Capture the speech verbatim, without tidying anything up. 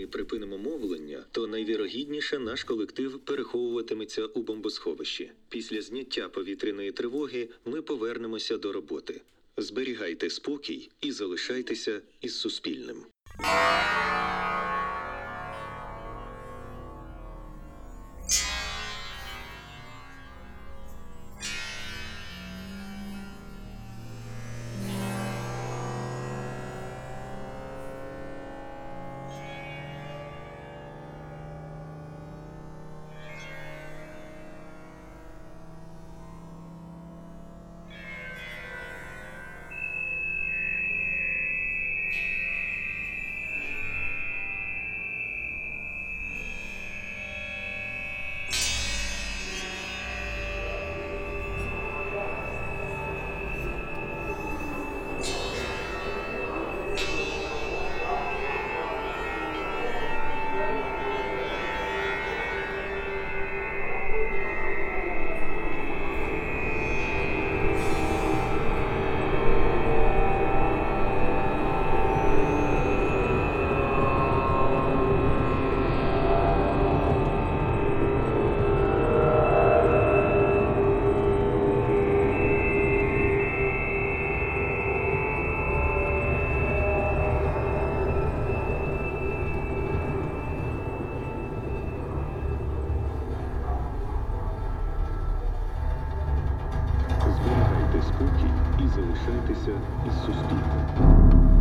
ми припинимо мовлення, то найвірогідніше наш колектив переховуватиметься у бомбосховищі. Після зняття повітряної тривоги ми повернемося до роботи. Зберігайте спокій і залишайтеся із Суспільним. Зберігайте спокій і залишайтеся із Суспільним.